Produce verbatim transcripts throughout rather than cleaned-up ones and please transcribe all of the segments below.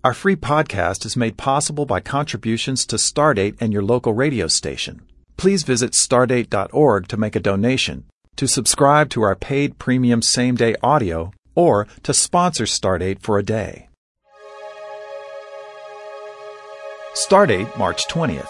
Our free podcast is made possible by contributions to Stardate and your local radio station. Please visit stardate dot org to make a donation, to subscribe to our paid premium same-day audio, or to sponsor Stardate for a day. Stardate, March twentieth.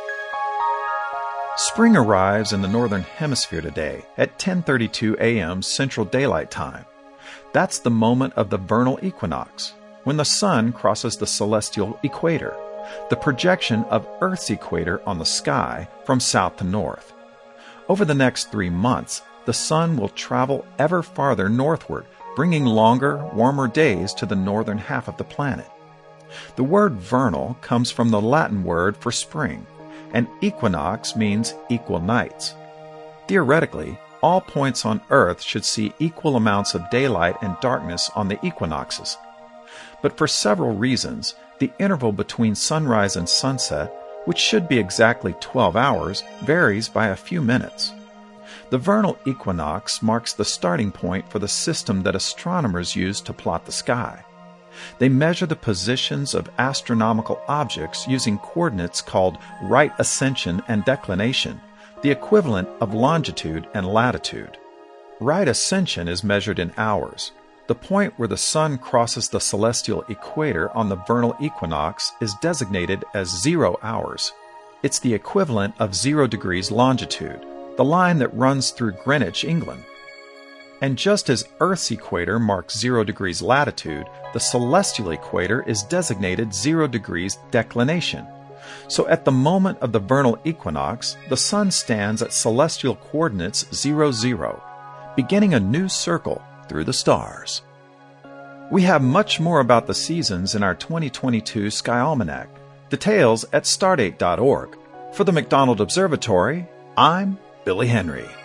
Spring arrives in the Northern Hemisphere today at ten thirty-two a.m. Central Daylight Time. That's the moment of the vernal equinox, when the sun crosses the celestial equator, the projection of Earth's equator on the sky from south to north. Over the next three months, the sun will travel ever farther northward, bringing longer, warmer days to the northern half of the planet. The word vernal comes from the Latin word for spring, and equinox means equal nights. Theoretically, all points on Earth should see equal amounts of daylight and darkness on the equinoxes. But for several reasons, the interval between sunrise and sunset, which should be exactly twelve hours, varies by a few minutes. The vernal equinox marks the starting point for the system that astronomers use to plot the sky. They measure the positions of astronomical objects using coordinates called right ascension and declination, the equivalent of longitude and latitude. Right ascension is measured in hours. The point where the sun crosses the celestial equator on the vernal equinox is designated as zero hours. It's the equivalent of zero degrees longitude, the line that runs through Greenwich, England. And just as Earth's equator marks zero degrees latitude, the celestial equator is designated zero degrees declination. So at the moment of the vernal equinox, the sun stands at celestial coordinates zero, zero, beginning a new circle through the stars. We have much more about the seasons in our twenty twenty-two Sky Almanac. Details at stardate dot org. For the McDonald Observatory, I'm Billy Henry.